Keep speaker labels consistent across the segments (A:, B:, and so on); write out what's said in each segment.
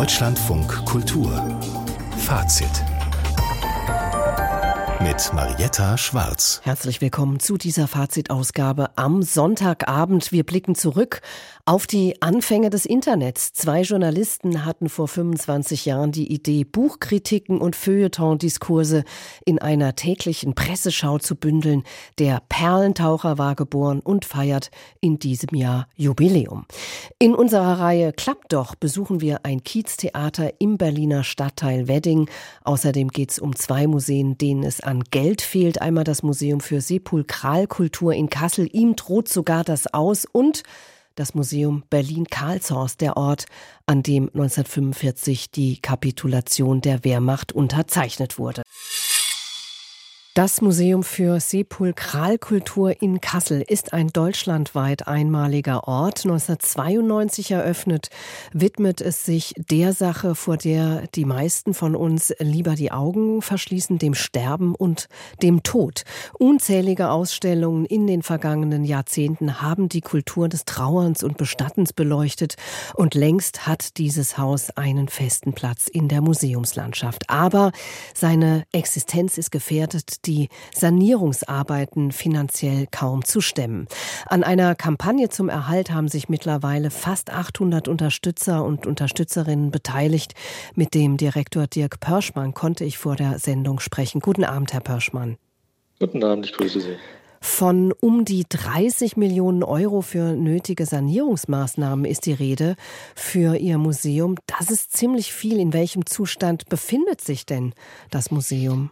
A: Deutschlandfunk Kultur Fazit mit Marietta Schwarz.
B: Herzlich willkommen zu dieser Fazitausgabe am Sonntagabend. Wir blicken zurück auf die Anfänge des Internets. 2 Journalisten hatten vor 25 Jahren die Idee, Buchkritiken und Feuilleton-Diskurse in einer täglichen Presseschau zu bündeln. Der Perlentaucher war geboren und feiert in diesem Jahr Jubiläum. In unserer Reihe Klappt doch besuchen wir ein Kieztheater im Berliner Stadtteil Wedding. Außerdem geht es um 2 Museen, denen es an Geld fehlt. Einmal das Museum für Sepulkralkultur in Kassel. Ihm droht sogar das Aus. Und das Museum Berlin-Karlshorst, der Ort, an dem 1945 die Kapitulation der Wehrmacht unterzeichnet wurde. Das Museum für Sepulkralkultur in Kassel ist ein deutschlandweit einmaliger Ort. 1992 eröffnet, widmet es sich der Sache, vor der die meisten von uns lieber die Augen verschließen, dem Sterben und dem Tod. Unzählige Ausstellungen in den vergangenen Jahrzehnten haben die Kultur des Trauerns und Bestattens beleuchtet und längst hat dieses Haus einen festen Platz in der Museumslandschaft. Aber seine Existenz ist gefährdet, die Sanierungsarbeiten finanziell kaum zu stemmen. An einer Kampagne zum Erhalt haben sich mittlerweile fast 800 Unterstützer und Unterstützerinnen beteiligt. Mit dem Direktor Dirk Pörschmann konnte ich vor der Sendung sprechen. Guten Abend, Herr Pörschmann.
C: Guten Abend, ich grüße Sie.
B: Von um die 30 Millionen Euro für nötige Sanierungsmaßnahmen ist die Rede für Ihr Museum. Das ist ziemlich viel. In welchem Zustand befindet sich denn das Museum?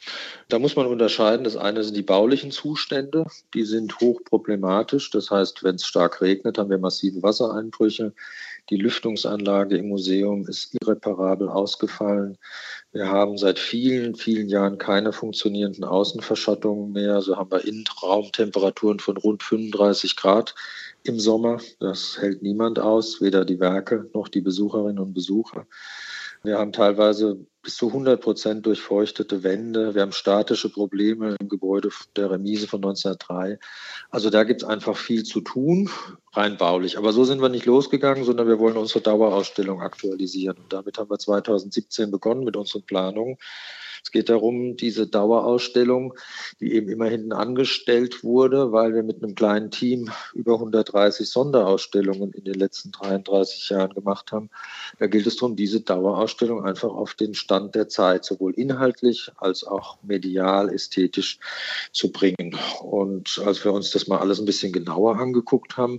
C: Da muss man unterscheiden. Das eine sind die baulichen Zustände, die sind hochproblematisch. Das heißt, wenn es stark regnet, haben wir massive Wassereinbrüche. Die Lüftungsanlage im Museum ist irreparabel ausgefallen. Wir haben seit vielen, vielen Jahren keine funktionierenden Außenverschattungen mehr. So haben wir Innenraumtemperaturen von rund 35 Grad im Sommer. Das hält niemand aus, weder die Werke noch die Besucherinnen und Besucher. Wir haben teilweise bis zu 100% durchfeuchtete Wände. Wir haben statische Probleme im Gebäude der Remise von 1903. Also da gibt es einfach viel zu tun, rein baulich. Aber so sind wir nicht losgegangen, sondern wir wollen unsere Dauerausstellung aktualisieren. Und damit haben wir 2017 begonnen mit unseren Planungen. Es geht darum, diese Dauerausstellung, die eben immer hinten angestellt wurde, weil wir mit einem kleinen Team über 130 Sonderausstellungen in den letzten 33 Jahren gemacht haben. Da gilt es darum, diese Dauerausstellung einfach auf den Stand der Zeit, sowohl inhaltlich als auch medial, ästhetisch zu bringen. Und als wir uns das mal alles ein bisschen genauer angeguckt haben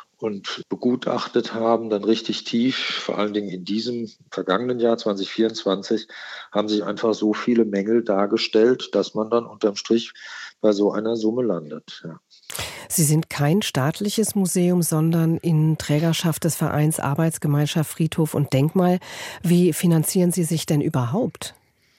C: und begutachtet haben, dann richtig tief, vor allen Dingen in diesem vergangenen Jahr 2024, haben sich einfach so viele Mängel dargestellt, dass man dann unterm Strich bei so einer Summe landet. Ja.
B: Sie sind kein staatliches Museum, sondern in Trägerschaft des Vereins Arbeitsgemeinschaft Friedhof und Denkmal. Wie finanzieren Sie sich denn überhaupt?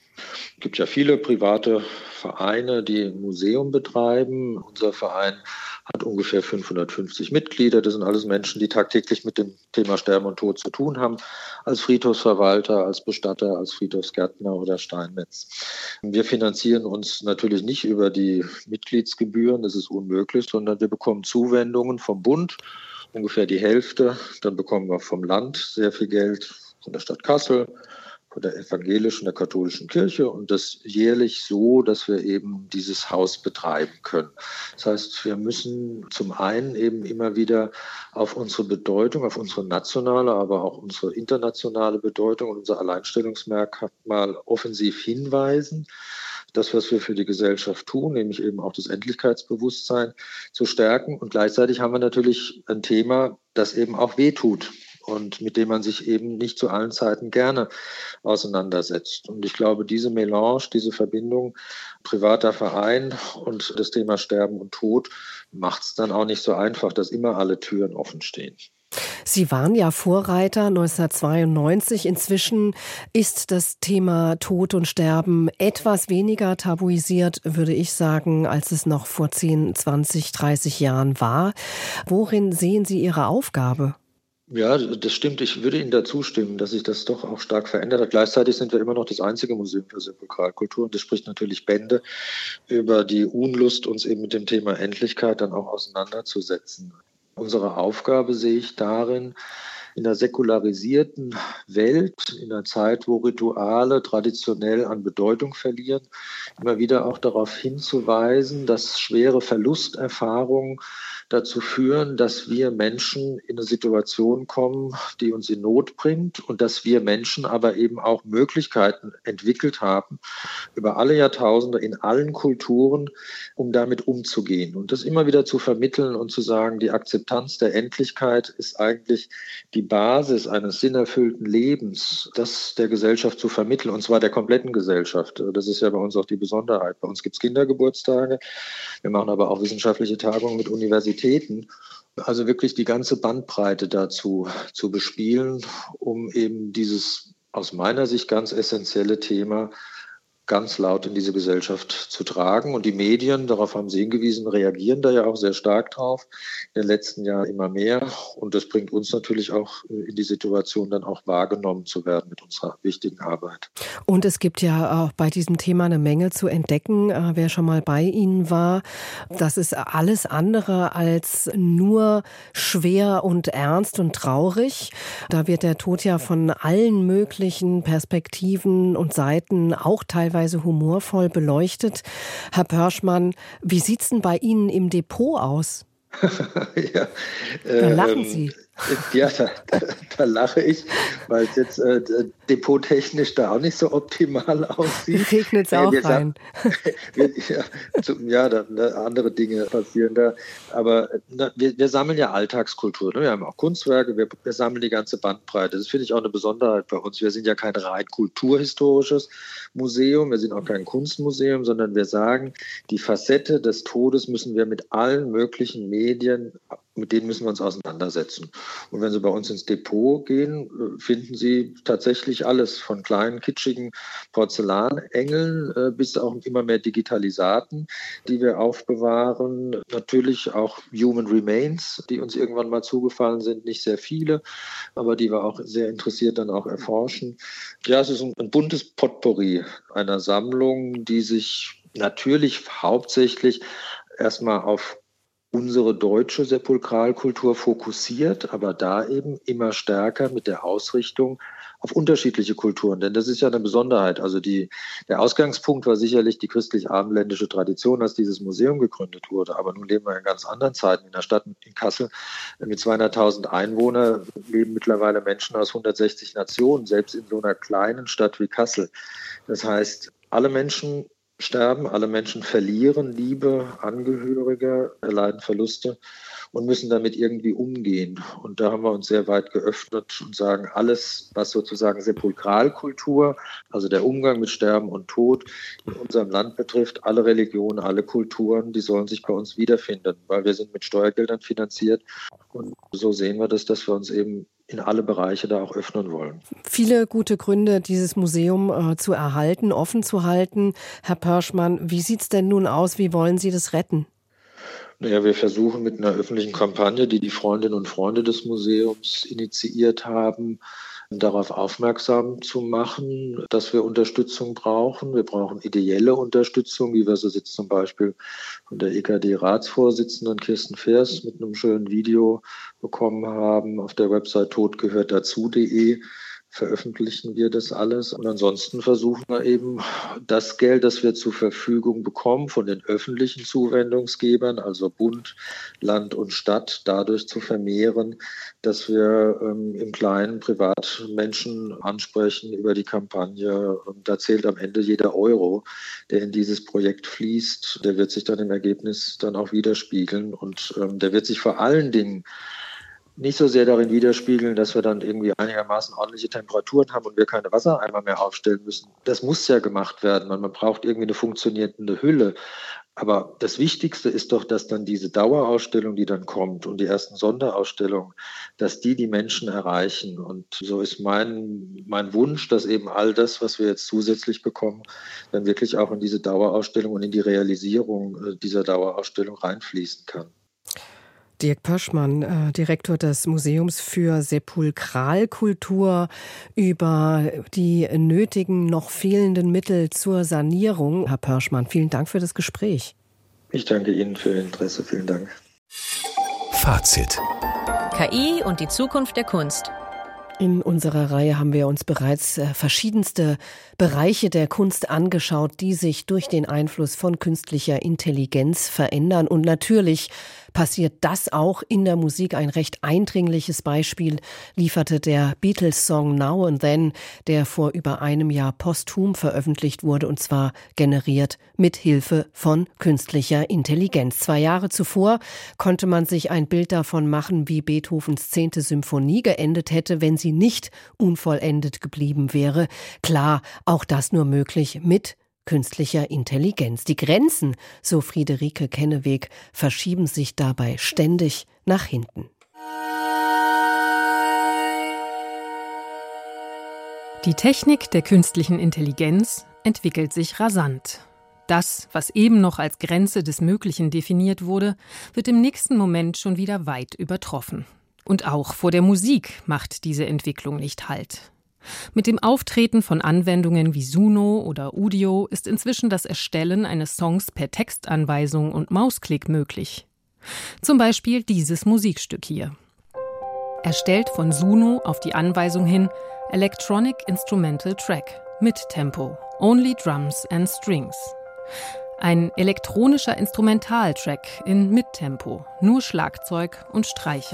C: Es gibt ja viele private Vereine, die ein Museum betreiben. Unser Verein hat ungefähr 550 Mitglieder. Das sind alles Menschen, die tagtäglich mit dem Thema Sterben und Tod zu tun haben. Als Friedhofsverwalter, als Bestatter, als Friedhofsgärtner oder Steinmetz. Wir finanzieren uns natürlich nicht über die Mitgliedsgebühren, das ist unmöglich, sondern wir bekommen Zuwendungen vom Bund, ungefähr die Hälfte. Dann bekommen wir vom Land sehr viel Geld, von der Stadt Kassel, von der evangelischen, der katholischen Kirche und das jährlich so, dass wir eben dieses Haus betreiben können. Das heißt, wir müssen zum einen eben immer wieder auf unsere Bedeutung, auf unsere nationale, aber auch unsere internationale Bedeutung und unser Alleinstellungsmerkmal offensiv hinweisen. Das, was wir für die Gesellschaft tun, nämlich eben auch das Endlichkeitsbewusstsein zu stärken. Und gleichzeitig haben wir natürlich ein Thema, das eben auch wehtut und mit dem man sich eben nicht zu allen Zeiten gerne auseinandersetzt. Und ich glaube, diese Melange, diese Verbindung privater Verein und das Thema Sterben und Tod macht es dann auch nicht so einfach, dass immer alle Türen offen stehen.
B: Sie waren ja Vorreiter 1992. Inzwischen ist das Thema Tod und Sterben etwas weniger tabuisiert, würde ich sagen, als es noch vor 10, 20, 30 Jahren war. Worin sehen Sie Ihre Aufgabe?
C: Ja, das stimmt. Ich würde Ihnen dazu stimmen, dass sich das doch auch stark verändert hat. Gleichzeitig sind wir immer noch das einzige Museum für Sepulkralkultur. Und das spricht natürlich Bände über die Unlust, uns eben mit dem Thema Endlichkeit dann auch auseinanderzusetzen. Unsere Aufgabe sehe ich darin, in einer säkularisierten Welt, in einer Zeit, wo Rituale traditionell an Bedeutung verlieren, immer wieder auch darauf hinzuweisen, dass schwere Verlusterfahrungen dazu führen, dass wir Menschen in eine Situation kommen, die uns in Not bringt und dass wir Menschen aber eben auch Möglichkeiten entwickelt haben, über alle Jahrtausende in allen Kulturen, um damit umzugehen. Und das immer wieder zu vermitteln und zu sagen, die Akzeptanz der Endlichkeit ist eigentlich die Basis eines sinnerfüllten Lebens, das der Gesellschaft zu vermitteln, und zwar der kompletten Gesellschaft. Das ist ja bei uns auch die Besonderheit. Bei uns gibt es Kindergeburtstage, wir machen aber auch wissenschaftliche Tagungen mit Universitäten. Also wirklich die ganze Bandbreite dazu zu bespielen, um eben dieses aus meiner Sicht ganz essentielle Thema ganz laut in diese Gesellschaft zu tragen. Und die Medien, darauf haben Sie hingewiesen, reagieren da ja auch sehr stark drauf. In den letzten Jahren immer mehr. Und das bringt uns natürlich auch in die Situation, dann auch wahrgenommen zu werden mit unserer wichtigen Arbeit.
B: Und es gibt ja auch bei diesem Thema eine Menge zu entdecken. Wer schon mal bei Ihnen war, das ist alles andere als nur schwer und ernst und traurig. Da wird der Tod ja von allen möglichen Perspektiven und Seiten auch teilweise humorvoll beleuchtet. Herr Pörschmann, wie sieht's denn bei Ihnen im Depot aus?
C: Ja,
B: da lachen Sie.
C: Ja, da lache ich, weil es jetzt depottechnisch da auch nicht so optimal aussieht.
B: Regnet es auch rein.
C: Andere Dinge passieren da. Aber wir sammeln ja Alltagskultur. Ne? Wir haben auch Kunstwerke, wir sammeln die ganze Bandbreite. Das finde ich auch eine Besonderheit bei uns. Wir sind ja kein rein kulturhistorisches Museum, wir sind auch kein Kunstmuseum, sondern wir sagen, die Facette des Todes müssen wir mit allen möglichen Medien, mit denen müssen wir uns auseinandersetzen. Und wenn Sie bei uns ins Depot gehen, finden Sie tatsächlich alles, von kleinen, kitschigen Porzellanengeln bis auch immer mehr Digitalisaten, die wir aufbewahren. Natürlich auch Human Remains, die uns irgendwann mal zugefallen sind, nicht sehr viele, aber die wir auch sehr interessiert dann auch erforschen. Ja, es ist ein buntes Potpourri einer Sammlung, die sich natürlich hauptsächlich erstmal auf unsere deutsche Sepulkralkultur fokussiert, aber da eben immer stärker mit der Ausrichtung auf unterschiedliche Kulturen. Denn das ist ja eine Besonderheit. Also der Ausgangspunkt war sicherlich die christlich-abendländische Tradition, als dieses Museum gegründet wurde. Aber nun leben wir in ganz anderen Zeiten. In der Stadt in Kassel mit 200.000 Einwohnern leben mittlerweile Menschen aus 160 Nationen, selbst in so einer kleinen Stadt wie Kassel. Das heißt, alle Menschen sterben, alle Menschen verlieren Liebe, Angehörige, erleiden Verluste und müssen damit irgendwie umgehen. Und da haben wir uns sehr weit geöffnet und sagen, alles, was sozusagen Sepulkralkultur, also der Umgang mit Sterben und Tod in unserem Land betrifft, alle Religionen, alle Kulturen, die sollen sich bei uns wiederfinden, weil wir sind mit Steuergeldern finanziert. Und so sehen wir das, dass wir uns eben in alle Bereiche da auch öffnen wollen.
B: Viele gute Gründe, dieses Museum zu erhalten, offen zu halten. Herr Pörschmann, wie sieht es denn nun aus? Wie wollen Sie das retten?
C: Naja, wir versuchen mit einer öffentlichen Kampagne, die die Freundinnen und Freunde des Museums initiiert haben, darauf aufmerksam zu machen, dass wir Unterstützung brauchen. Wir brauchen ideelle Unterstützung, wie wir sie jetzt zum Beispiel von der EKD-Ratsvorsitzenden Kirsten Feers mit einem schönen Video bekommen haben. Auf der Website todgehörtdazu.de veröffentlichen wir das alles. Und ansonsten versuchen wir eben das Geld, das wir zur Verfügung bekommen von den öffentlichen Zuwendungsgebern, also Bund, Land und Stadt, dadurch zu vermehren, dass wir im Kleinen Privatmenschen ansprechen über die Kampagne. Da zählt am Ende jeder Euro, der in dieses Projekt fließt. Der wird sich dann im Ergebnis dann auch widerspiegeln. Und der wird sich vor allen Dingen nicht so sehr darin widerspiegeln, dass wir dann irgendwie einigermaßen ordentliche Temperaturen haben und wir keine Wassereimer mehr aufstellen müssen. Das muss ja gemacht werden. Man braucht irgendwie eine funktionierende Hülle. Aber das Wichtigste ist doch, dass dann diese Dauerausstellung, die dann kommt und die ersten Sonderausstellungen, dass die Menschen erreichen. Und so ist mein Wunsch, dass eben all das, was wir jetzt zusätzlich bekommen, dann wirklich auch in diese Dauerausstellung und in die Realisierung dieser Dauerausstellung reinfließen kann.
B: Dirk Pörschmann, Direktor des Museums für Sepulkralkultur, über die nötigen, noch fehlenden Mittel zur Sanierung. Herr Pörschmann, vielen Dank für das Gespräch.
C: Ich danke Ihnen für Ihr Interesse. Vielen Dank.
A: Fazit.
D: KI und die Zukunft der Kunst.
B: In unserer Reihe haben wir uns bereits verschiedenste Bereiche der Kunst angeschaut, die sich durch den Einfluss von künstlicher Intelligenz verändern. Und natürlich passiert das auch in der Musik. Ein recht eindringliches Beispiel lieferte der Beatles-Song Now and Then, der vor über einem Jahr posthum veröffentlicht wurde, und zwar generiert mit Hilfe von künstlicher Intelligenz. 2 Jahre zuvor konnte man sich ein Bild davon machen, wie Beethovens 10. Symphonie geendet hätte, wenn sie nicht unvollendet geblieben wäre. Klar, auch das nur möglich mit künstlicher Intelligenz. Die Grenzen, so Friederike Kenneweg, verschieben sich dabei ständig nach hinten.
D: Die Technik der künstlichen Intelligenz entwickelt sich rasant. Das, was eben noch als Grenze des Möglichen definiert wurde, wird im nächsten Moment schon wieder weit übertroffen. Und auch vor der Musik macht diese Entwicklung nicht Halt. Mit dem Auftreten von Anwendungen wie Suno oder Udio ist inzwischen das Erstellen eines Songs per Textanweisung und Mausklick möglich. Zum Beispiel dieses Musikstück hier. Erstellt von Suno auf die Anweisung hin Electronic Instrumental Track mit Tempo, Only Drums and Strings. Ein elektronischer Instrumentaltrack in Mittempo, nur Schlagzeug und Streicher.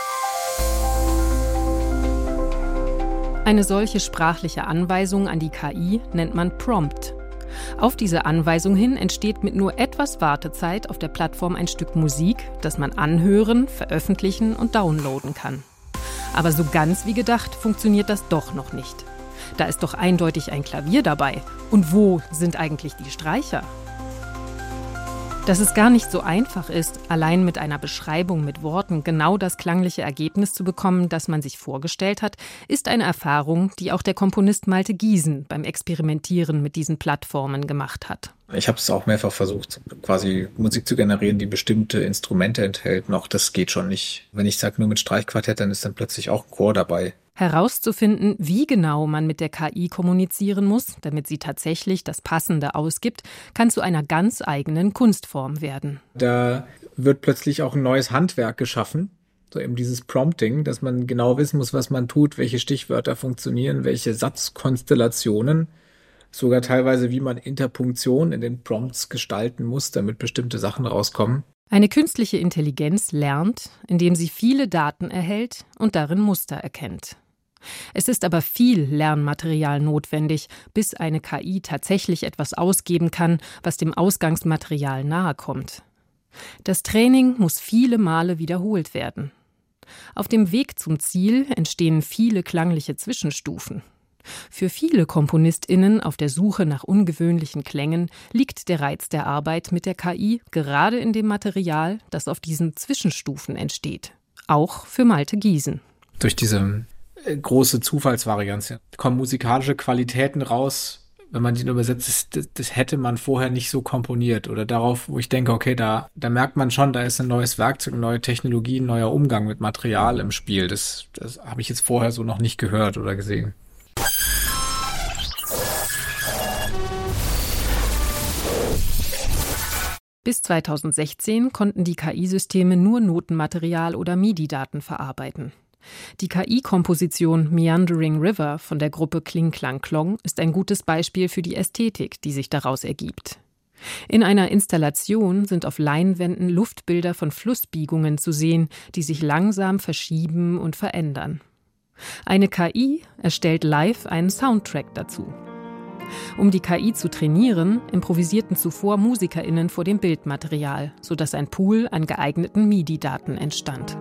D: Eine solche sprachliche Anweisung an die KI nennt man Prompt. Auf diese Anweisung hin entsteht mit nur etwas Wartezeit auf der Plattform ein Stück Musik, das man anhören, veröffentlichen und downloaden kann. Aber so ganz wie gedacht funktioniert das doch noch nicht. Da ist doch eindeutig ein Klavier dabei. Und wo sind eigentlich die Streicher? Dass es gar nicht so einfach ist, allein mit einer Beschreibung mit Worten genau das klangliche Ergebnis zu bekommen, das man sich vorgestellt hat, ist eine Erfahrung, die auch der Komponist Malte Giesen beim Experimentieren mit diesen Plattformen gemacht hat.
E: Ich habe es auch mehrfach versucht, quasi Musik zu generieren, die bestimmte Instrumente enthält. Noch das geht schon nicht. Wenn ich sage nur mit Streichquartett, dann ist dann plötzlich auch ein Chor dabei.
D: Herauszufinden, wie genau man mit der KI kommunizieren muss, damit sie tatsächlich das Passende ausgibt, kann zu einer ganz eigenen Kunstform werden.
E: Da wird plötzlich auch ein neues Handwerk geschaffen, so eben dieses Prompting, dass man genau wissen muss, was man tut, welche Stichwörter funktionieren, welche Satzkonstellationen, sogar teilweise, wie man Interpunktion in den Prompts gestalten muss, damit bestimmte Sachen rauskommen.
D: Eine künstliche Intelligenz lernt, indem sie viele Daten erhält und darin Muster erkennt. Es ist aber viel Lernmaterial notwendig, bis eine KI tatsächlich etwas ausgeben kann, was dem Ausgangsmaterial nahe kommt. Das Training muss viele Male wiederholt werden. Auf dem Weg zum Ziel entstehen viele klangliche Zwischenstufen. Für viele KomponistInnen auf der Suche nach ungewöhnlichen Klängen liegt der Reiz der Arbeit mit der KI gerade in dem Material, das auf diesen Zwischenstufen entsteht. Auch für Malte Giesen.
E: Durch diese große Zufallsvarianz kommen musikalische Qualitäten raus, wenn man die nur übersetzt, das hätte man vorher nicht so komponiert. Oder darauf, wo ich denke, okay, da merkt man schon, da ist ein neues Werkzeug, eine neue Technologie, ein neuer Umgang mit Material im Spiel. Das habe ich jetzt vorher so noch nicht gehört oder gesehen.
D: Bis 2016 konnten die KI-Systeme nur Notenmaterial oder MIDI-Daten verarbeiten. Die KI-Komposition Meandering River von der Gruppe Kling Klang Klong ist ein gutes Beispiel für die Ästhetik, die sich daraus ergibt. In einer Installation sind auf Leinwänden Luftbilder von Flussbiegungen zu sehen, die sich langsam verschieben und verändern. Eine KI erstellt live einen Soundtrack dazu. Um die KI zu trainieren, improvisierten zuvor MusikerInnen vor dem Bildmaterial, sodass ein Pool an geeigneten MIDI-Daten entstand.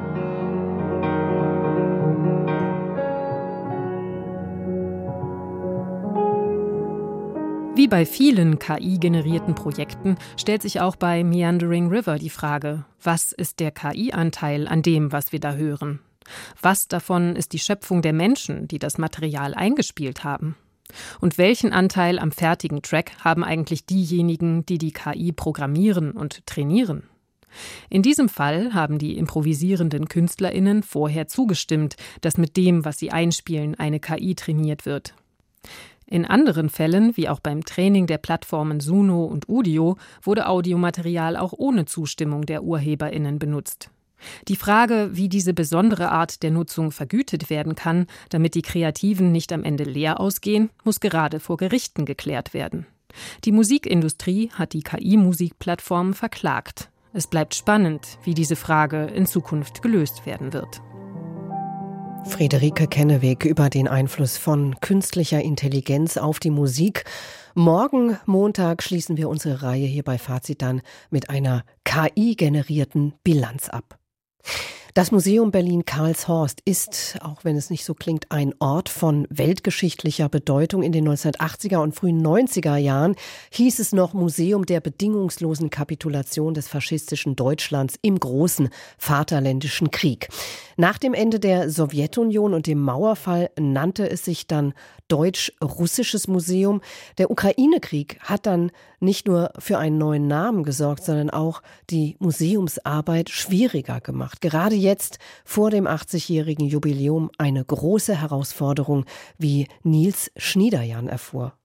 D: Wie bei vielen KI-generierten Projekten stellt sich auch bei Meandering River die Frage, was ist der KI-Anteil an dem, was wir da hören? Was davon ist die Schöpfung der Menschen, die das Material eingespielt haben? Und welchen Anteil am fertigen Track haben eigentlich diejenigen, die die KI programmieren und trainieren? In diesem Fall haben die improvisierenden KünstlerInnen vorher zugestimmt, dass mit dem, was sie einspielen, eine KI trainiert wird. In anderen Fällen, wie auch beim Training der Plattformen Suno und Udio, wurde Audiomaterial auch ohne Zustimmung der UrheberInnen benutzt. Die Frage, wie diese besondere Art der Nutzung vergütet werden kann, damit die Kreativen nicht am Ende leer ausgehen, muss gerade vor Gerichten geklärt werden. Die Musikindustrie hat die KI-Musikplattformen verklagt. Es bleibt spannend, wie diese Frage in Zukunft gelöst werden wird.
B: Friederike Kenneweg über den Einfluss von künstlicher Intelligenz auf die Musik. Morgen, Montag, schließen wir unsere Reihe hier bei Fazit dann mit einer KI-generierten Bilanz ab. Das Museum Berlin-Karlshorst ist, auch wenn es nicht so klingt, ein Ort von weltgeschichtlicher Bedeutung. In den 1980er und frühen 90er Jahren hieß es noch Museum der bedingungslosen Kapitulation des faschistischen Deutschlands im großen Vaterländischen Krieg. Nach dem Ende der Sowjetunion und dem Mauerfall nannte es sich dann Deutsch-Russisches Museum. Der Ukraine-Krieg hat dann nicht nur für einen neuen Namen gesorgt, sondern auch die Museumsarbeit schwieriger gemacht. Gerade jetzt vor dem 80-jährigen Jubiläum eine große Herausforderung, wie Nils Schniederjan erfuhr.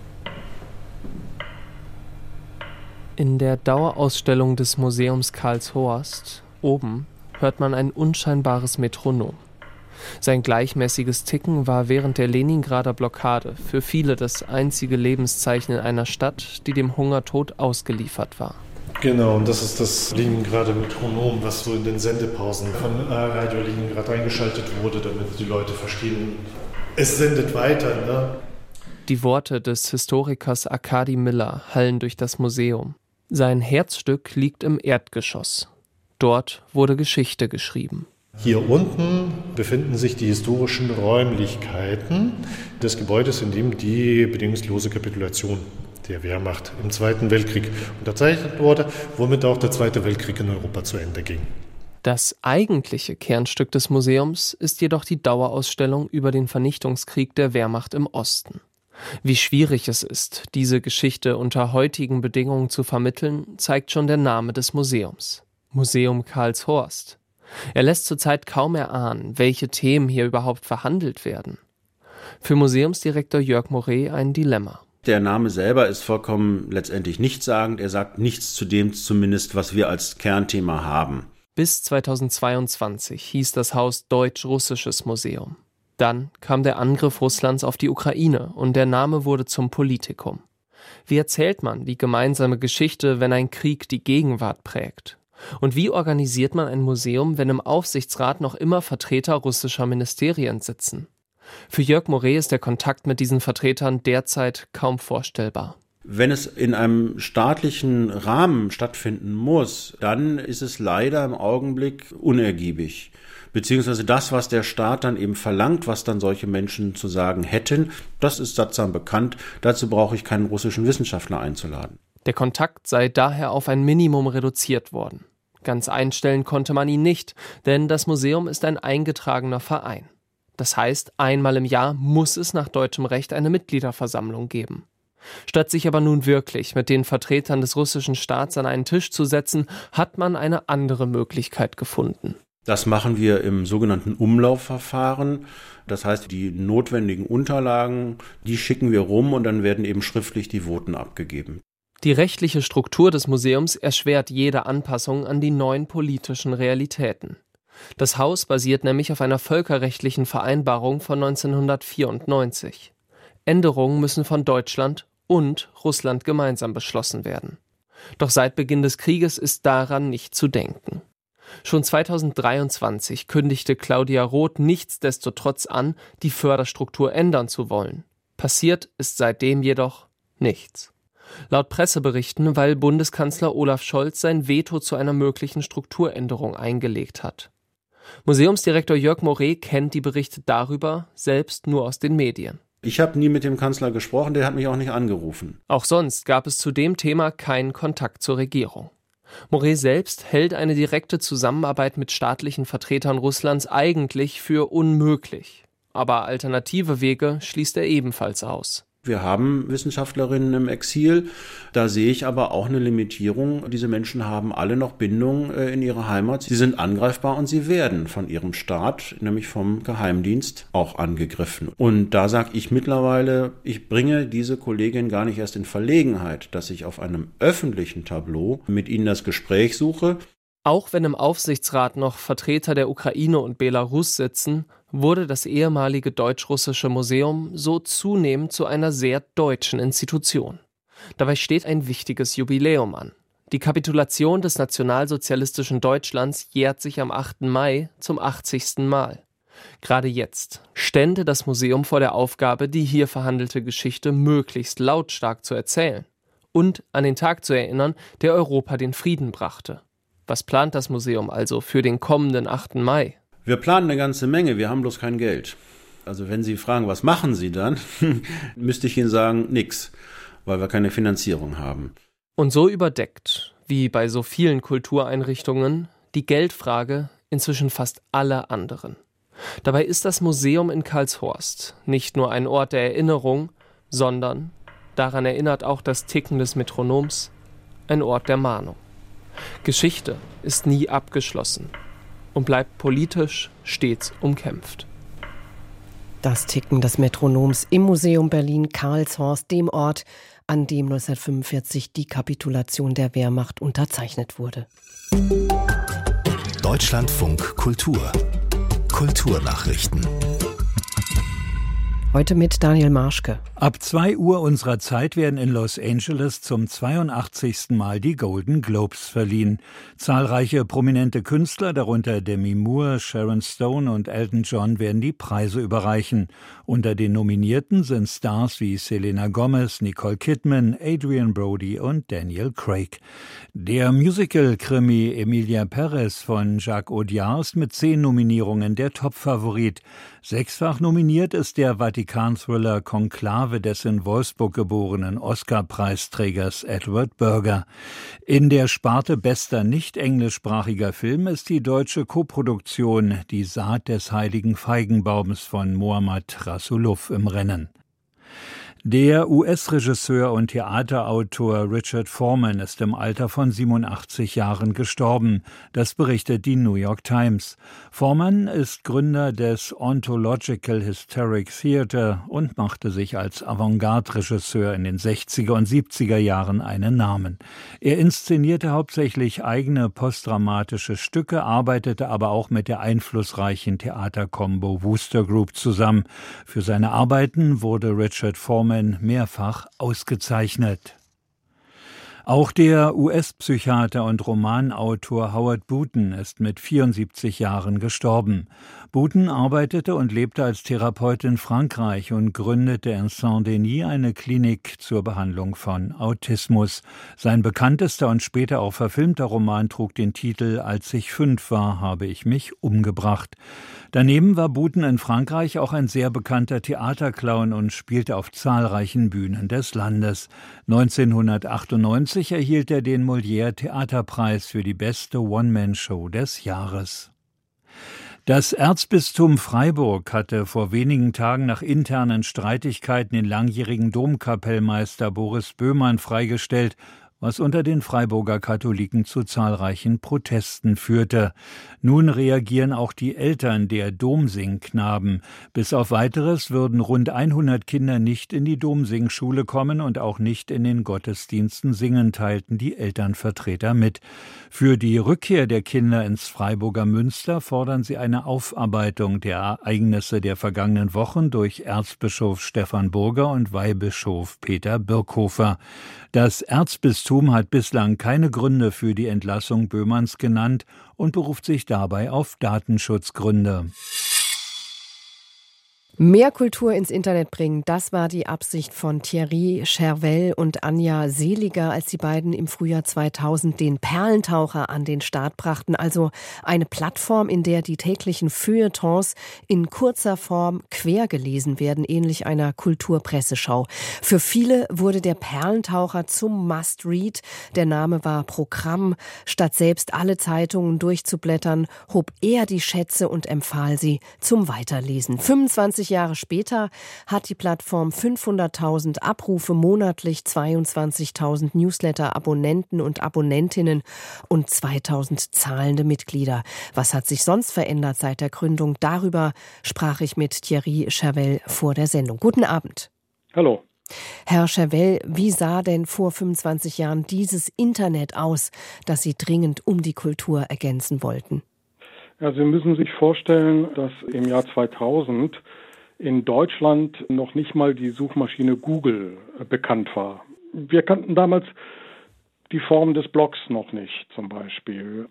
F: In der Dauerausstellung des Museums Karlshorst oben hört man ein unscheinbares Metronom. Sein gleichmäßiges Ticken war während der Leningrader Blockade für viele das einzige Lebenszeichen in einer Stadt, die dem Hungertod ausgeliefert war.
G: Genau, und das ist das Leningrader Metronom, was so in den Sendepausen von Radio Leningrad eingeschaltet wurde, damit die Leute verstehen, es sendet weiter, ne?
F: Die Worte des Historikers Arkadi Miller hallen durch das Museum. Sein Herzstück liegt im Erdgeschoss. Dort wurde Geschichte geschrieben.
G: Hier unten befinden sich die historischen Räumlichkeiten des Gebäudes, in dem die bedingungslose Kapitulation der Wehrmacht im Zweiten Weltkrieg unterzeichnet wurde, womit auch der Zweite Weltkrieg in Europa zu Ende ging.
F: Das eigentliche Kernstück des Museums ist jedoch die Dauerausstellung über den Vernichtungskrieg der Wehrmacht im Osten. Wie schwierig es ist, diese Geschichte unter heutigen Bedingungen zu vermitteln, zeigt schon der Name des Museums. Museum Karlshorst. Er lässt zurzeit kaum erahnen, welche Themen hier überhaupt verhandelt werden. Für Museumsdirektor Jörg Moret ein Dilemma.
H: Der Name selber ist vollkommen letztendlich nichtssagend. Er sagt nichts zu dem zumindest, was wir als Kernthema haben.
F: Bis 2022 hieß das Haus Deutsch-Russisches Museum. Dann kam der Angriff Russlands auf die Ukraine und der Name wurde zum Politikum. Wie erzählt man die gemeinsame Geschichte, wenn ein Krieg die Gegenwart prägt? Und wie organisiert man ein Museum, wenn im Aufsichtsrat noch immer Vertreter russischer Ministerien sitzen? Für Jörg Moret ist der Kontakt mit diesen Vertretern derzeit kaum vorstellbar.
H: Wenn es in einem staatlichen Rahmen stattfinden muss, dann ist es leider im Augenblick unergiebig. Beziehungsweise das, was der Staat dann eben verlangt, was dann solche Menschen zu sagen hätten, das ist sattsam bekannt. Dazu brauche ich keinen russischen Wissenschaftler einzuladen.
F: Der Kontakt sei daher auf ein Minimum reduziert worden. Ganz einstellen konnte man ihn nicht, denn das Museum ist ein eingetragener Verein. Das heißt, einmal im Jahr muss es nach deutschem Recht eine Mitgliederversammlung geben. Statt sich aber nun wirklich mit den Vertretern des russischen Staats an einen Tisch zu setzen, hat man eine andere Möglichkeit gefunden.
H: Das machen wir im sogenannten Umlaufverfahren. Das heißt, die notwendigen Unterlagen, die schicken wir rum und dann werden eben schriftlich die Voten abgegeben.
F: Die rechtliche Struktur des Museums erschwert jede Anpassung an die neuen politischen Realitäten. Das Haus basiert nämlich auf einer völkerrechtlichen Vereinbarung von 1994. Änderungen müssen von Deutschland und Russland gemeinsam beschlossen werden. Doch seit Beginn des Krieges ist daran nicht zu denken. Schon 2023 kündigte Claudia Roth nichtsdestotrotz an, die Förderstruktur ändern zu wollen. Passiert ist seitdem jedoch nichts. Laut Presseberichten, weil Bundeskanzler Olaf Scholz sein Veto zu einer möglichen Strukturänderung eingelegt hat. Museumsdirektor Jörg Moret kennt die Berichte darüber selbst nur aus den Medien.
H: Ich habe nie mit dem Kanzler gesprochen, der hat mich auch nicht angerufen.
F: Auch sonst gab es zu dem Thema keinen Kontakt zur Regierung. Moret selbst hält eine direkte Zusammenarbeit mit staatlichen Vertretern Russlands eigentlich für unmöglich. Aber alternative Wege schließt er ebenfalls aus.
H: Wir haben Wissenschaftlerinnen im Exil, da sehe ich aber auch eine Limitierung. Diese Menschen haben alle noch Bindungen in ihre Heimat. Sie sind angreifbar und sie werden von ihrem Staat, nämlich vom Geheimdienst, auch angegriffen. Und da sage ich mittlerweile, ich bringe diese Kollegin gar nicht erst in Verlegenheit, dass ich auf einem öffentlichen Tableau mit ihnen das Gespräch suche.
F: Auch wenn im Aufsichtsrat noch Vertreter der Ukraine und Belarus sitzen, wurde das ehemalige Deutsch-Russische Museum so zunehmend zu einer sehr deutschen Institution. Dabei steht ein wichtiges Jubiläum an. Die Kapitulation des nationalsozialistischen Deutschlands jährt sich am 8. Mai zum 80. Mal. Gerade jetzt stände das Museum vor der Aufgabe, die hier verhandelte Geschichte möglichst lautstark zu erzählen und an den Tag zu erinnern, der Europa den Frieden brachte. Was plant das Museum also für den kommenden 8. Mai?
H: Wir planen eine ganze Menge, wir haben bloß kein Geld. Also wenn Sie fragen, was machen Sie dann, müsste ich Ihnen sagen, nix, weil wir keine Finanzierung haben.
F: Und so überdeckt, wie bei so vielen Kultureinrichtungen, die Geldfrage inzwischen fast alle anderen. Dabei ist das Museum in Karlshorst nicht nur ein Ort der Erinnerung, sondern, daran erinnert auch das Ticken des Metronoms, ein Ort der Mahnung. Geschichte ist nie abgeschlossen und bleibt politisch stets umkämpft.
B: Das Ticken des Metronoms im Museum Berlin-Karlshorst, dem Ort, an dem 1945 die Kapitulation der Wehrmacht unterzeichnet wurde.
A: Deutschlandfunk Kultur. Kulturnachrichten.
B: Heute mit Daniel Marschke.
I: Ab 2 Uhr unserer Zeit werden in Los Angeles zum 82. Mal die Golden Globes verliehen. Zahlreiche prominente Künstler, darunter Demi Moore, Sharon Stone und Elton John, werden die Preise überreichen. Unter den Nominierten sind Stars wie Selena Gomez, Nicole Kidman, Adrian Brody und Daniel Craig. Der Musical-Krimi Emilia Perez von Jacques Audiard ist mit 10 Nominierungen der Top-Favorit. 6-fach nominiert ist der Vatikan-Thriller Konklave des in Wolfsburg geborenen Oscar-Preisträgers Edward Berger. In der Sparte bester nicht-englischsprachiger Film ist die deutsche Koproduktion Die Saat des heiligen Feigenbaums von Mohammad Rasulov im Rennen. Der US-Regisseur und Theaterautor Richard Foreman ist im Alter von 87 Jahren gestorben. Das berichtet die New York Times. Foreman ist Gründer des Ontological Hysteric Theater und machte sich als Avantgarde-Regisseur in den 60er und 70er Jahren einen Namen. Er inszenierte hauptsächlich eigene postdramatische Stücke, arbeitete aber auch mit der einflussreichen Theaterkombo Wooster Group zusammen. Für seine Arbeiten wurde Richard Foreman mehrfach ausgezeichnet. Auch der US-Psychiater und Romanautor Howard Booten ist mit 74 Jahren gestorben. Booten arbeitete und lebte als Therapeut in Frankreich und gründete in Saint-Denis eine Klinik zur Behandlung von Autismus. Sein bekanntester und später auch verfilmter Roman trug den Titel »Als ich 5 war, habe ich mich umgebracht«. Daneben war Booten in Frankreich auch ein sehr bekannter Theaterclown und spielte auf zahlreichen Bühnen des Landes. 1998 erhielt er den Molière-Theaterpreis für die beste One-Man-Show des Jahres. Das Erzbistum Freiburg hatte vor wenigen Tagen nach internen Streitigkeiten den langjährigen Domkapellmeister Boris Böhmann freigestellt, was unter den Freiburger Katholiken zu zahlreichen Protesten führte. Nun reagieren auch die Eltern der Domsingknaben. Bis auf Weiteres würden rund 100 Kinder nicht in die Domsingschule kommen und auch nicht in den Gottesdiensten singen, teilten die Elternvertreter mit. Für die Rückkehr der Kinder ins Freiburger Münster fordern sie eine Aufarbeitung der Ereignisse der vergangenen Wochen durch Erzbischof Stefan Burger und Weihbischof Peter Birkhofer. Das Erzbistum hat bislang keine Gründe für die Entlassung Böhmanns genannt und beruft sich dabei auf Datenschutzgründe.
B: Mehr Kultur ins Internet bringen, das war die Absicht von Thierry Chervel und Anja Seliger, als die beiden im Frühjahr 2000 den Perlentaucher an den Start brachten. Also eine Plattform, in der die täglichen Feuilletons in kurzer Form quer gelesen werden, ähnlich einer Kulturpresseschau. Für viele wurde der Perlentaucher zum Must-Read. Der Name war Programm. Statt selbst alle Zeitungen durchzublättern, hob er die Schätze und empfahl sie zum Weiterlesen. 25 Jahre später hat die Plattform 500.000 Abrufe monatlich, 22.000 Newsletter-Abonnenten und Abonnentinnen und 2.000 zahlende Mitglieder. Was hat sich sonst verändert seit der Gründung? Darüber sprach ich mit Thierry Chervel vor der Sendung. Guten Abend.
J: Hallo.
B: Herr Chervel, wie sah denn vor 25 Jahren dieses Internet aus, das Sie dringend um die Kultur ergänzen wollten?
J: Ja, Sie müssen sich vorstellen, dass im Jahr 2000 in Deutschland noch nicht mal die Suchmaschine Google bekannt war. Wir kannten damals die Form des Blogs noch nicht, zum Beispiel.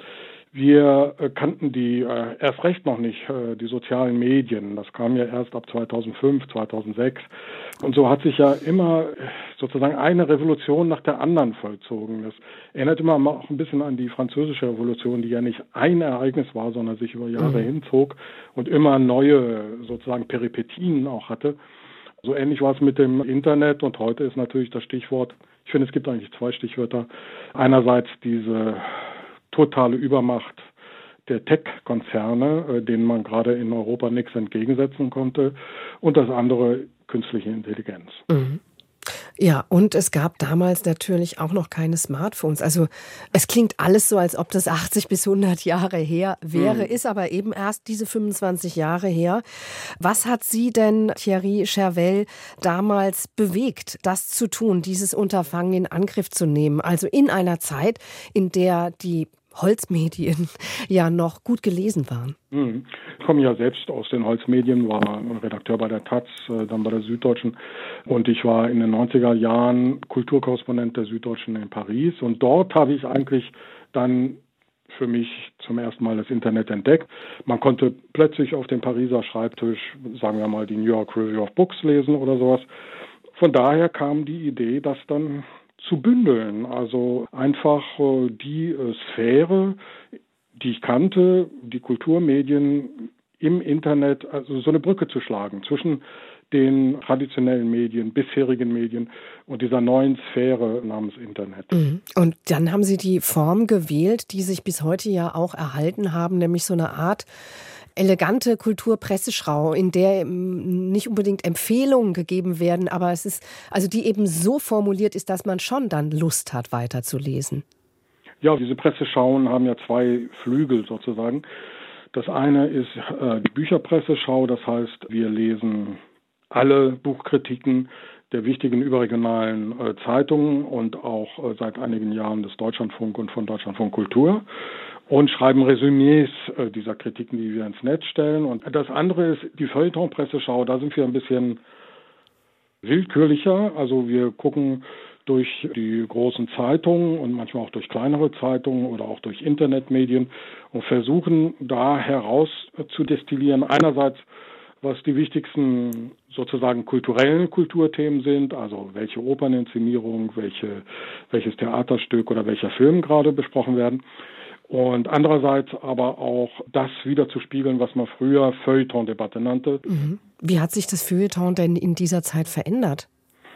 J: Wir kannten erst recht noch nicht die sozialen Medien. Das kam ja erst ab 2005, 2006. Und so hat sich ja immer sozusagen eine Revolution nach der anderen vollzogen. Das erinnert immer auch ein bisschen an die französische Revolution, die ja nicht ein Ereignis war, sondern sich über Jahre hinzog und immer neue sozusagen Peripetien auch hatte. So ähnlich war es mit dem Internet und heute ist natürlich das Stichwort, ich finde, es gibt eigentlich zwei Stichwörter. Einerseits diese totale Übermacht der Tech-Konzerne, denen man gerade in Europa nichts entgegensetzen konnte, und das andere künstliche Intelligenz.
B: Mhm. Ja, und es gab damals natürlich auch noch keine Smartphones. Also es klingt alles so, als ob das 80 bis 100 Jahre her wäre, ist aber eben erst diese 25 Jahre her. Was hat Sie denn, Thierry Chervel, damals bewegt, das zu tun, dieses Unterfangen in Angriff zu nehmen? Also in einer Zeit, in der die Holzmedien ja noch gut gelesen waren.
J: Ich komme ja selbst aus den Holzmedien, war Redakteur bei der Taz, dann bei der Süddeutschen und ich war in den 90er Jahren Kulturkorrespondent der Süddeutschen in Paris und dort habe ich eigentlich dann für mich zum ersten Mal das Internet entdeckt. Man konnte plötzlich auf dem Pariser Schreibtisch, sagen wir mal, die New York Review of Books lesen oder sowas. Von daher kam die Idee, das dann zu bündeln, also einfach die Sphäre, die ich kannte, die Kulturmedien im Internet, also so eine Brücke zu schlagen zwischen den traditionellen Medien, bisherigen Medien und dieser neuen Sphäre namens Internet.
B: Und dann haben Sie die Form gewählt, die sich bis heute ja auch erhalten haben, nämlich so eine Art elegante Kulturpresseschau, in der nicht unbedingt Empfehlungen gegeben werden, aber es ist, also die eben so formuliert ist, dass man schon dann Lust hat, weiterzulesen.
J: Ja, diese Presseschauen haben ja zwei Flügel sozusagen. Das eine ist die Bücherpresseschau, das heißt, wir lesen alle Buchkritiken der wichtigen überregionalen Zeitungen und auch seit einigen Jahren des Deutschlandfunk und von Deutschlandfunk Kultur und schreiben Resümees dieser Kritiken, die wir ins Netz stellen. Und das andere ist die Feuilleton-Presseschau. Da sind wir ein bisschen willkürlicher. Also wir gucken durch die großen Zeitungen und manchmal auch durch kleinere Zeitungen oder auch durch Internetmedien und versuchen da heraus zu destillieren. Einerseits, was die wichtigsten sozusagen kulturellen Kulturthemen sind, also welche Operninszenierung, welches Theaterstück oder welcher Film gerade besprochen werden. Und andererseits aber auch das wieder zu spiegeln, was man früher Feuilleton-Debatte nannte.
B: Wie hat sich das Feuilleton denn in dieser Zeit verändert?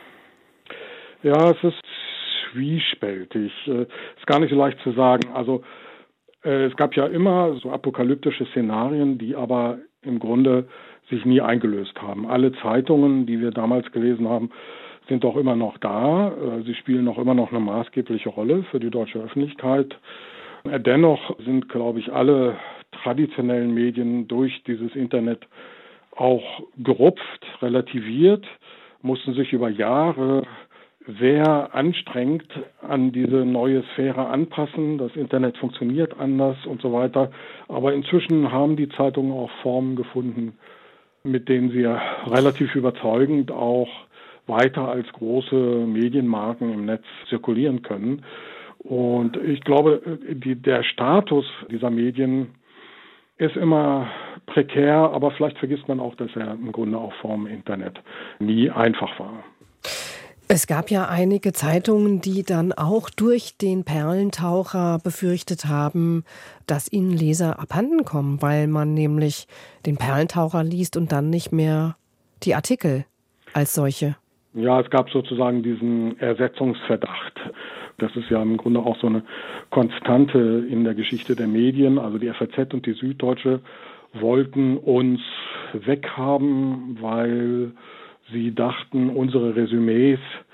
J: Ja, es ist zwiespältig. Ist gar nicht so leicht zu sagen. Also es gab ja immer so apokalyptische Szenarien, die aber im Grunde sich nie eingelöst haben. Alle Zeitungen, die wir damals gelesen haben, sind doch immer noch da. Sie spielen auch immer noch eine maßgebliche Rolle für die deutsche Öffentlichkeit. Dennoch sind, glaube ich, alle traditionellen Medien durch dieses Internet auch gerupft, relativiert, mussten sich über Jahre sehr anstrengend an diese neue Sphäre anpassen. Das Internet funktioniert anders und so weiter. Aber inzwischen haben die Zeitungen auch Formen gefunden, mit denen sie relativ überzeugend auch weiter als große Medienmarken im Netz zirkulieren können. Und ich glaube, der Status dieser Medien ist immer prekär, aber vielleicht vergisst man auch, dass er im Grunde auch vorm Internet nie einfach war.
B: Es gab ja einige Zeitungen, die dann auch durch den Perlentaucher befürchtet haben, dass ihnen Leser abhanden kommen, weil man nämlich den Perlentaucher liest und dann nicht mehr die Artikel als solche.
J: Ja, es gab sozusagen diesen Ersetzungsverdacht. Das ist ja im Grunde auch so eine Konstante in der Geschichte der Medien. Also die FAZ und die Süddeutsche wollten uns weghaben, weil sie dachten, unsere Resümees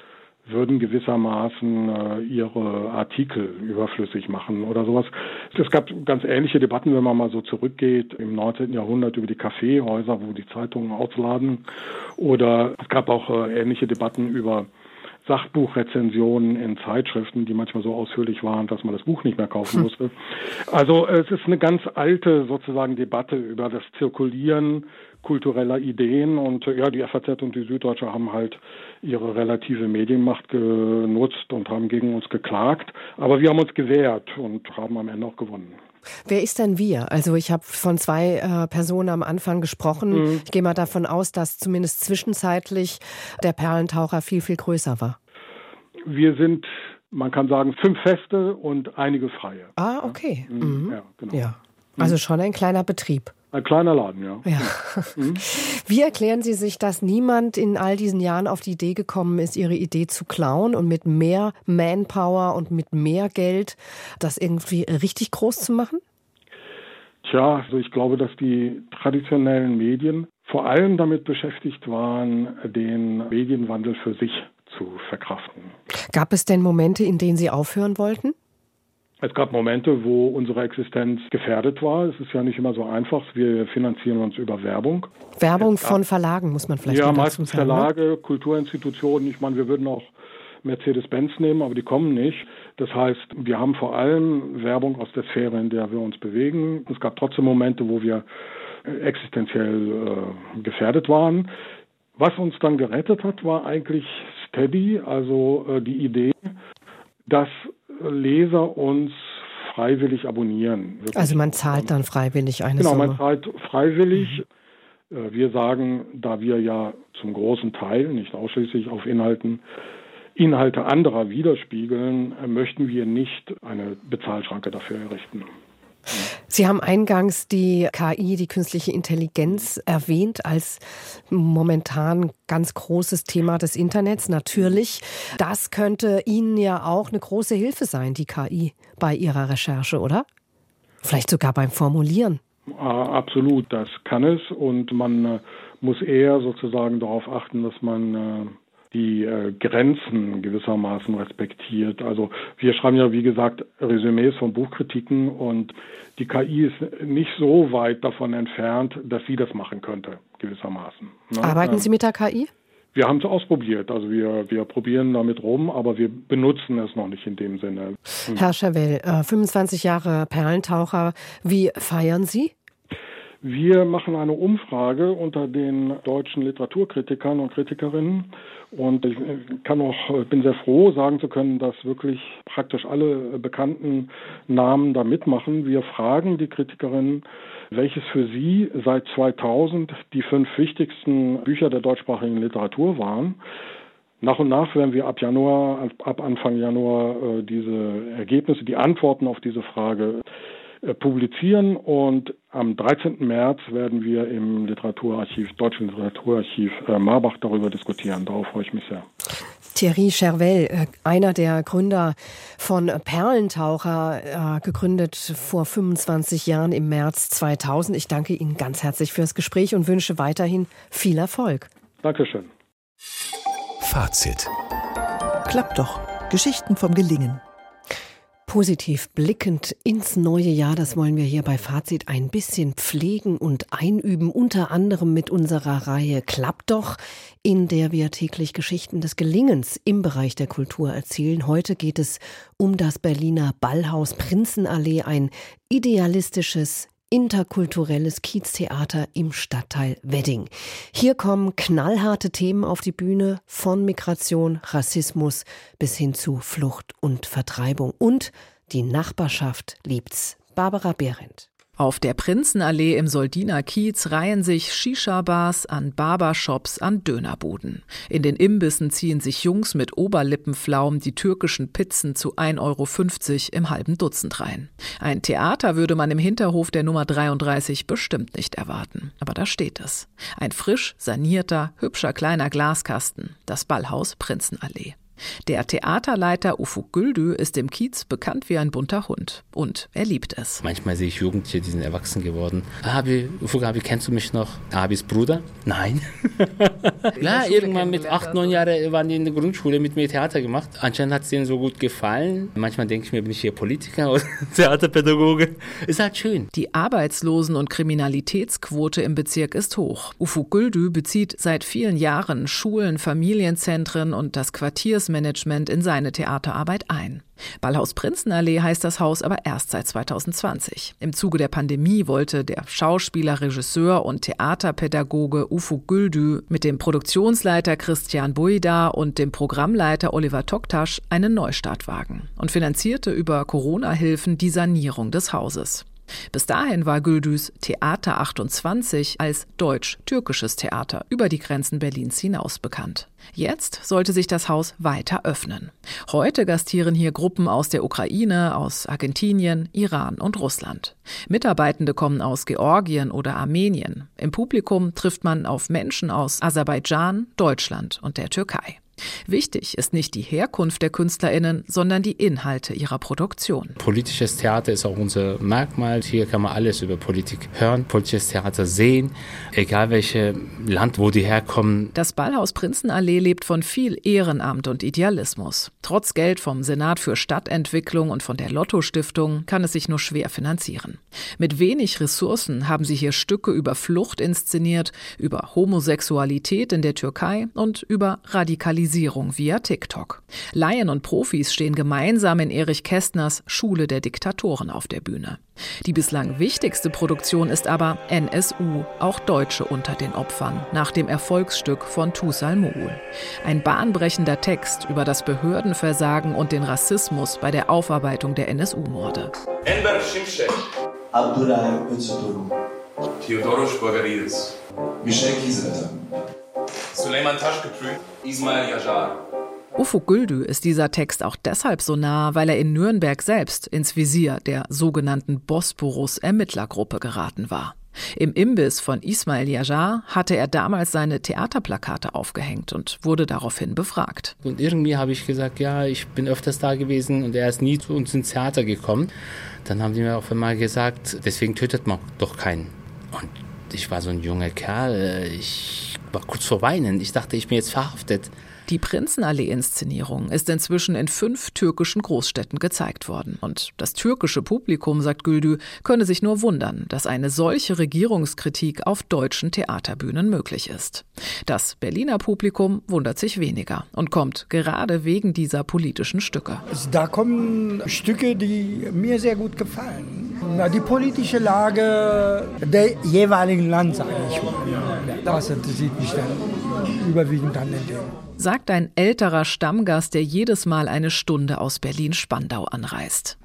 J: würden gewissermaßen ihre Artikel überflüssig machen oder sowas. Es gab ganz ähnliche Debatten, wenn man mal so zurückgeht, im 19. Jahrhundert über die Kaffeehäuser, wo die Zeitungen ausladen. Oder es gab auch ähnliche Debatten über Sachbuchrezensionen in Zeitschriften, die manchmal so ausführlich waren, dass man das Buch nicht mehr kaufen musste. Also es ist eine ganz alte sozusagen Debatte über das Zirkulieren kultureller Ideen und die FAZ und die Süddeutsche haben halt ihre relative Medienmacht genutzt und haben gegen uns geklagt. Aber wir haben uns gewehrt und haben am Ende auch gewonnen.
B: Wer ist denn wir? Also ich habe von 2 Personen am Anfang gesprochen. Ich gehe mal davon aus, dass zumindest zwischenzeitlich der Perlentaucher viel, viel größer war.
J: Wir sind, man kann sagen, 5 Feste und einige Freie.
B: Ah, okay.
J: Ja, genau.
B: Ja. Also schon ein kleiner Betrieb.
J: Ein kleiner Laden, ja.
B: Wie erklären Sie sich, dass niemand in all diesen Jahren auf die Idee gekommen ist, Ihre Idee zu klauen und mit mehr Manpower und mit mehr Geld das irgendwie richtig groß zu machen?
J: Tja, also ich glaube, dass die traditionellen Medien vor allem damit beschäftigt waren, den Medienwandel für sich zu verkraften.
B: Gab es denn Momente, in denen Sie aufhören wollten?
J: Es gab Momente, wo unsere Existenz gefährdet war. Es ist ja nicht immer so einfach. Wir finanzieren uns über Werbung.
B: Werbung von Verlagen, muss man vielleicht
J: sagen. Ja,
B: meistens
J: Verlage, Kulturinstitutionen. Ich meine, wir würden auch Mercedes-Benz nehmen, aber die kommen nicht. Das heißt, wir haben vor allem Werbung aus der Sphäre, in der wir uns bewegen. Es gab trotzdem Momente, wo wir existenziell gefährdet waren. Was uns dann gerettet hat, war eigentlich Steady, also die Idee, dass Leser uns freiwillig abonnieren.
B: Also man zahlt dann freiwillig eine
J: Summe?
B: Genau,
J: man zahlt freiwillig. Wir sagen, da wir ja zum großen Teil, nicht ausschließlich auf Inhalte anderer widerspiegeln, möchten wir nicht eine Bezahlschranke dafür errichten.
B: Sie haben eingangs die KI, die künstliche Intelligenz, erwähnt als momentan ganz großes Thema des Internets. Natürlich, das könnte Ihnen ja auch eine große Hilfe sein, die KI, bei Ihrer Recherche, oder? Vielleicht sogar beim Formulieren.
J: Absolut, das kann es. Und man muss eher sozusagen darauf achten, dass man die Grenzen gewissermaßen respektiert. Also wir schreiben ja, wie gesagt, Resümees von Buchkritiken und die KI ist nicht so weit davon entfernt, dass sie das machen könnte, gewissermaßen. Ne?
B: Arbeiten Sie mit der KI?
J: Wir haben es ausprobiert. Also wir probieren damit rum, aber wir benutzen es noch nicht in dem Sinne.
B: Herr Chervel, 25 Jahre Perlentaucher, wie feiern Sie?
J: Wir machen eine Umfrage unter den deutschen Literaturkritikern und Kritikerinnen und ich bin sehr froh, sagen zu können, dass wirklich praktisch alle bekannten Namen da mitmachen. Wir fragen die Kritikerinnen, welches für sie seit 2000 die 5 wichtigsten Bücher der deutschsprachigen Literatur waren. Nach und nach werden wir ab Anfang Januar diese Ergebnisse, die Antworten auf diese Frage publizieren und am 13. März werden wir im Deutschen Literaturarchiv Marbach darüber diskutieren. Darauf freue ich mich sehr.
B: Thierry Chervel, einer der Gründer von Perlentaucher, gegründet vor 25 Jahren im März 2000. Ich danke Ihnen ganz herzlich fürs Gespräch und wünsche weiterhin viel Erfolg.
J: Dankeschön.
A: Fazit.
K: Klappt doch. Geschichten vom Gelingen.
B: Positiv blickend ins neue Jahr, das wollen wir hier bei Fazit ein bisschen pflegen und einüben, unter anderem mit unserer Reihe Klappt doch, in der wir täglich Geschichten des Gelingens im Bereich der Kultur erzählen. Heute geht es um das Berliner Ballhaus Prinzenallee, ein idealistisches, interkulturelles Kieztheater im Stadtteil Wedding. Hier kommen knallharte Themen auf die Bühne, von Migration, Rassismus bis hin zu Flucht und Vertreibung. Und die Nachbarschaft liebt's. Barbara Behrendt.
L: Auf der Prinzenallee im Soldiner Kiez reihen sich Shisha-Bars an Barbershops an Dönerbuden. In den Imbissen ziehen sich Jungs mit Oberlippenflaum die türkischen Pizzen zu 1,50 € im halben Dutzend rein. Ein Theater würde man im Hinterhof der Nummer 33 bestimmt nicht erwarten. Aber da steht es. Ein frisch sanierter, hübscher kleiner Glaskasten. Das Ballhaus Prinzenallee. Der Theaterleiter Ufuk Güldü ist im Kiez bekannt wie ein bunter Hund. Und er liebt es.
M: Manchmal sehe ich Jugendliche, die sind erwachsen geworden. Ufuk, kennst du mich noch? Abis Bruder? Nein. Ja, irgendwann mit 8, 9 Jahren waren die in der Grundschule mit mir Theater gemacht. Anscheinend hat es denen so gut gefallen. Manchmal denke ich mir, bin ich hier Politiker oder Theaterpädagoge. Ist halt schön.
L: Die Arbeitslosen- und Kriminalitätsquote im Bezirk ist hoch. Ufuk Güldü bezieht seit vielen Jahren Schulen, Familienzentren und das Quartiersmanagement in seine Theaterarbeit ein. Ballhaus Prinzenallee heißt das Haus aber erst seit 2020. Im Zuge der Pandemie wollte der Schauspieler, Regisseur und Theaterpädagoge Ufuk Güldü mit dem Produktionsleiter Christian Buida und dem Programmleiter Oliver Toktasch einen Neustart wagen und finanzierte über Corona-Hilfen die Sanierung des Hauses. Bis dahin war Güldüs Theater 28 als deutsch-türkisches Theater über die Grenzen Berlins hinaus bekannt. Jetzt sollte sich das Haus weiter öffnen. Heute gastieren hier Gruppen aus der Ukraine, aus Argentinien, Iran und Russland. Mitarbeitende kommen aus Georgien oder Armenien. Im Publikum trifft man auf Menschen aus Aserbaidschan, Deutschland und der Türkei. Wichtig ist nicht die Herkunft der KünstlerInnen, sondern die Inhalte ihrer Produktion.
M: Politisches Theater ist auch unser Merkmal. Hier kann man alles über Politik hören, politisches Theater sehen, egal welches Land, wo die herkommen.
L: Das Ballhaus Prinzenallee lebt von viel Ehrenamt und Idealismus. Trotz Geld vom Senat für Stadtentwicklung und von der Lotto-Stiftung kann es sich nur schwer finanzieren. Mit wenig Ressourcen haben sie hier Stücke über Flucht inszeniert, über Homosexualität in der Türkei und über Radikalisierung via TikTok. Laien und Profis stehen gemeinsam in Erich Kästners Schule der Diktatoren auf der Bühne. Die bislang wichtigste Produktion ist aber NSU, auch Deutsche unter den Opfern, nach dem Erfolgsstück von Tusal Moğol. Ein bahnbrechender Text über das Behördenversagen und den Rassismus bei der Aufarbeitung der NSU-Morde.
N: Enver Şimşek, Abdurrahim Öztürk, Theodoros Borgaridis, Michel Kiesewetter, Süleyman Taşköprü, Ismail Yajar.
L: Ufuk Güldü ist dieser Text auch deshalb so nah, weil er in Nürnberg selbst ins Visier der sogenannten Bosporus-Ermittlergruppe geraten war. Im Imbiss von Ismail Yajar hatte er damals seine Theaterplakate aufgehängt und wurde daraufhin befragt.
M: Und irgendwie habe ich gesagt, ja, ich bin öfters da gewesen und er ist nie zu uns ins Theater gekommen. Dann haben die mir auf einmal gesagt, deswegen tötet man doch keinen. Und ich war so ein junger Kerl, ich war kurz vor Weinen. Ich dachte, ich bin jetzt verhaftet.
L: Die Prinzenallee-Inszenierung ist inzwischen in 5 türkischen Großstädten gezeigt worden. Und das türkische Publikum, sagt Güldü, könne sich nur wundern, dass eine solche Regierungskritik auf deutschen Theaterbühnen möglich ist. Das Berliner Publikum wundert sich weniger und kommt gerade wegen dieser politischen Stücke.
O: Da kommen Stücke, die mir sehr gut gefallen. Die politische Lage der jeweiligen Land, sage ich mal. Das interessiert mich dann überwiegend an den Dingen.
L: Sagt ein älterer Stammgast, der jedes Mal eine Stunde aus Berlin-Spandau anreist.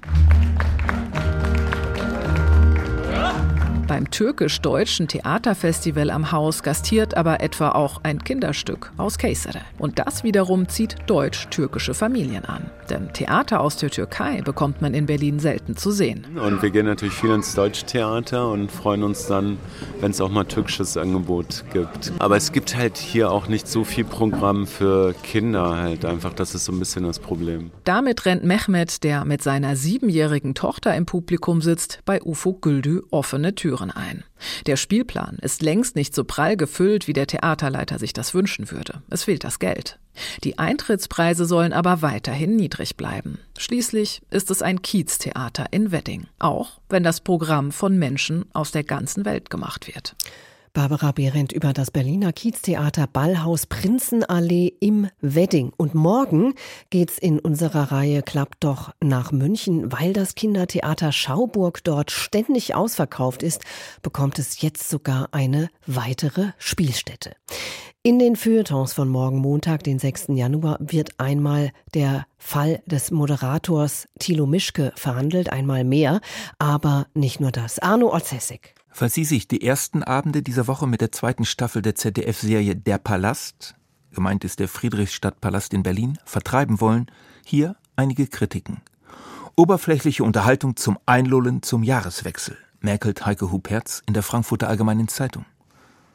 L: Beim türkisch-deutschen Theaterfestival am Haus gastiert aber etwa auch ein Kinderstück aus Kayseri. Und das wiederum zieht deutsch-türkische Familien an. Denn Theater aus der Türkei bekommt man in Berlin selten zu sehen.
P: Und wir gehen natürlich viel ins Deutschtheater und freuen uns dann, wenn es auch mal türkisches Angebot gibt. Aber es gibt halt hier auch nicht so viel Programm für Kinder halt einfach. Das ist so ein bisschen das Problem.
L: Damit rennt Mehmet, der mit seiner 7-jährigen Tochter im Publikum sitzt, bei Ufuk Güldü offene Türen ein. Der Spielplan ist längst nicht so prall gefüllt, wie der Theaterleiter sich das wünschen würde. Es fehlt das Geld. Die Eintrittspreise sollen aber weiterhin niedrig bleiben. Schließlich ist es ein Kieztheater in Wedding, auch wenn das Programm von Menschen aus der ganzen Welt gemacht wird.
B: Barbara Behrendt über das Berliner Kieztheater Ballhaus Prinzenallee im Wedding. Und morgen geht's in unserer Reihe Klappt doch nach München. Weil das Kindertheater Schauburg dort ständig ausverkauft ist, bekommt es jetzt sogar eine weitere Spielstätte. In den Feuilletons von morgen Montag, den 6. Januar, wird einmal der Fall des Moderators Thilo Mischke verhandelt, einmal mehr. Aber nicht nur das. Arno Orzesek.
Q: Falls Sie sich die ersten Abende dieser Woche mit der 2. Staffel der ZDF-Serie Der Palast, gemeint ist der Friedrichstadtpalast in Berlin, vertreiben wollen, hier einige Kritiken. Oberflächliche Unterhaltung zum Einlullen zum Jahreswechsel, mäkelt Heike Hupertz in der Frankfurter Allgemeinen Zeitung.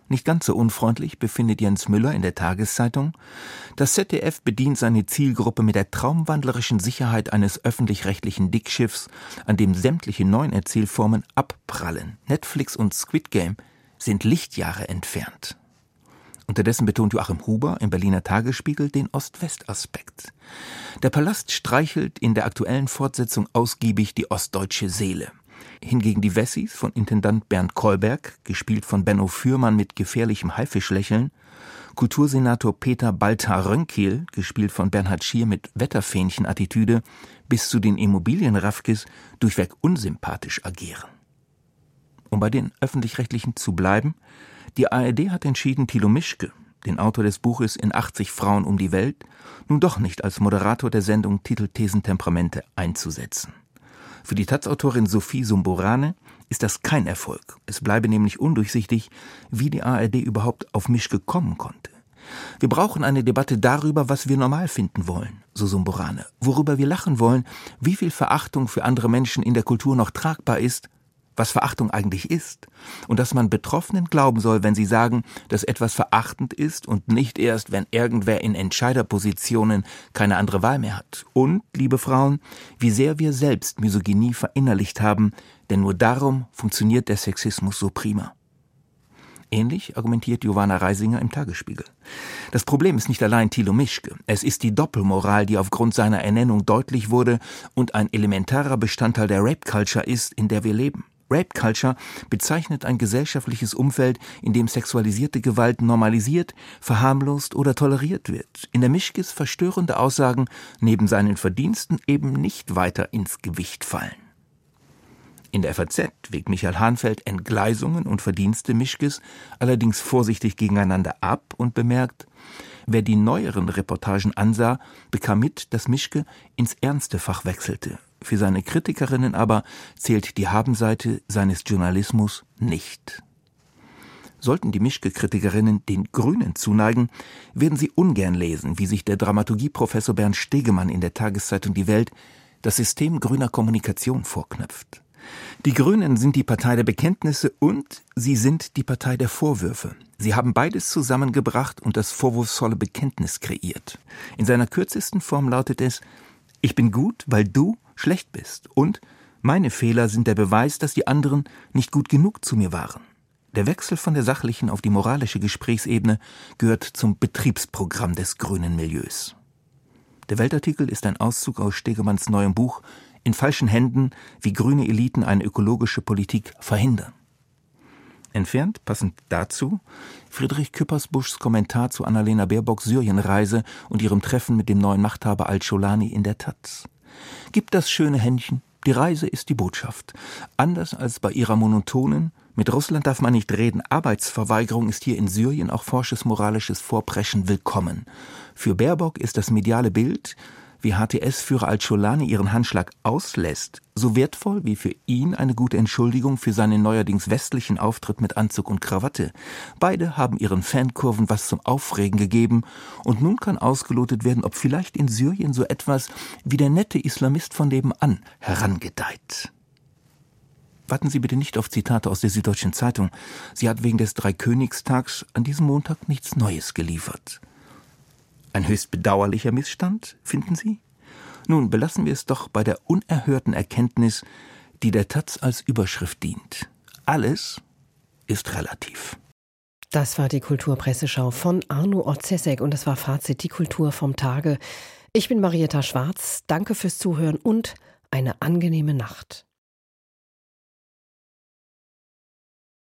Q: Nicht ganz so unfreundlich befindet Jens Müller in der Tageszeitung: Das ZDF bedient seine Zielgruppe mit der traumwandlerischen Sicherheit eines öffentlich-rechtlichen Dickschiffs, an dem sämtliche neuen Erzählformen abprallen. Netflix und Squid Game sind Lichtjahre entfernt. Unterdessen betont Joachim Huber im Berliner Tagesspiegel den Ost-West-Aspekt. Der Palast streichelt in der aktuellen Fortsetzung ausgiebig die ostdeutsche Seele. Hingegen die Wessis von Intendant Bernd Kolberg, gespielt von Benno Fürmann mit gefährlichem Haifischlächeln, Kultursenator Peter Baltar-Rönnkehl, gespielt von Bernhard Schier mit Wetterfähnchen-Attitüde, bis zu den Immobilienraffkes durchweg unsympathisch agieren. Um bei den Öffentlich-Rechtlichen zu bleiben: Die ARD hat entschieden, Thilo Mischke, den Autor des Buches In 80 Frauen um die Welt, nun doch nicht als Moderator der Sendung Titel Thesen Temperamente einzusetzen. Für die Taz-Autorin Sophie Sumborane ist das kein Erfolg. Es bleibe nämlich undurchsichtig, wie die ARD überhaupt auf Mischke kommen konnte. Wir brauchen eine Debatte darüber, was wir normal finden wollen, so Sumborane, worüber wir lachen wollen, wie viel Verachtung für andere Menschen in der Kultur noch tragbar ist, was Verachtung eigentlich ist, und dass man Betroffenen glauben soll, wenn sie sagen, dass etwas verachtend ist und nicht erst, wenn irgendwer in Entscheiderpositionen keine andere Wahl mehr hat. Und, liebe Frauen, wie sehr wir selbst Misogynie verinnerlicht haben, denn nur darum funktioniert der Sexismus so prima. Ähnlich argumentiert Giovanna Reisinger im Tagesspiegel. Das Problem ist nicht allein Thilo Mischke. Es ist die Doppelmoral, die aufgrund seiner Ernennung deutlich wurde und ein elementarer Bestandteil der Rape-Culture ist, in der wir leben. Rape Culture bezeichnet ein gesellschaftliches Umfeld, in dem sexualisierte Gewalt normalisiert, verharmlost oder toleriert wird. In der Mischkes verstörende Aussagen neben seinen Verdiensten eben nicht weiter ins Gewicht fallen. In der FAZ wägt Michael Hahnfeld Entgleisungen und Verdienste Mischkes allerdings vorsichtig gegeneinander ab und bemerkt: Wer die neueren Reportagen ansah, bekam mit, dass Mischke ins ernste Fach wechselte. Für seine Kritikerinnen aber zählt die Habenseite seines Journalismus nicht. Sollten die Mischke-Kritikerinnen den Grünen zuneigen, werden sie ungern lesen, wie sich der Dramaturgieprofessor Bernd Stegemann in der Tageszeitung Die Welt das System grüner Kommunikation vorknöpft. Die Grünen sind die Partei der Bekenntnisse und sie sind die Partei der Vorwürfe. Sie haben beides zusammengebracht und das vorwurfsvolle Bekenntnis kreiert. In seiner kürzesten Form lautet es: Ich bin gut, weil du schlecht bist, und meine Fehler sind der Beweis, dass die anderen nicht gut genug zu mir waren. Der Wechsel von der sachlichen auf die moralische Gesprächsebene gehört zum Betriebsprogramm des grünen Milieus. Der Weltartikel ist ein Auszug aus Stegemanns neuem Buch In falschen Händen, wie grüne Eliten eine ökologische Politik verhindern. Entfernt, passend dazu, Friedrich Küppersbuschs Kommentar zu Annalena Baerbocks Syrienreise und ihrem Treffen mit dem neuen Machthaber Al-Scholani in der Taz. Gib das schöne Händchen, die Reise ist die Botschaft. Anders als bei ihrer monotonen, mit Russland darf man nicht reden, Arbeitsverweigerung ist hier in Syrien auch forsches moralisches Vorpreschen willkommen. Für Baerbock ist das mediale Bild, wie HTS-Führer Al-Scholani ihren Handschlag auslässt, so wertvoll wie für ihn eine gute Entschuldigung für seinen neuerdings westlichen Auftritt mit Anzug und Krawatte. Beide haben ihren Fankurven was zum Aufregen gegeben und nun kann ausgelotet werden, ob vielleicht in Syrien so etwas wie der nette Islamist von nebenan herangedeiht. Warten Sie bitte nicht auf Zitate aus der Süddeutschen Zeitung. Sie hat wegen des Dreikönigstags an diesem Montag nichts Neues geliefert. Ein höchst bedauerlicher Missstand, finden Sie? Nun, belassen wir es doch bei der unerhörten Erkenntnis, die der Taz als Überschrift dient. Alles ist relativ.
B: Das war die Kulturpresseschau von Arno Orzesek und das war Fazit, die Kultur vom Tage. Ich bin Marietta Schwarz, danke fürs Zuhören und eine angenehme Nacht.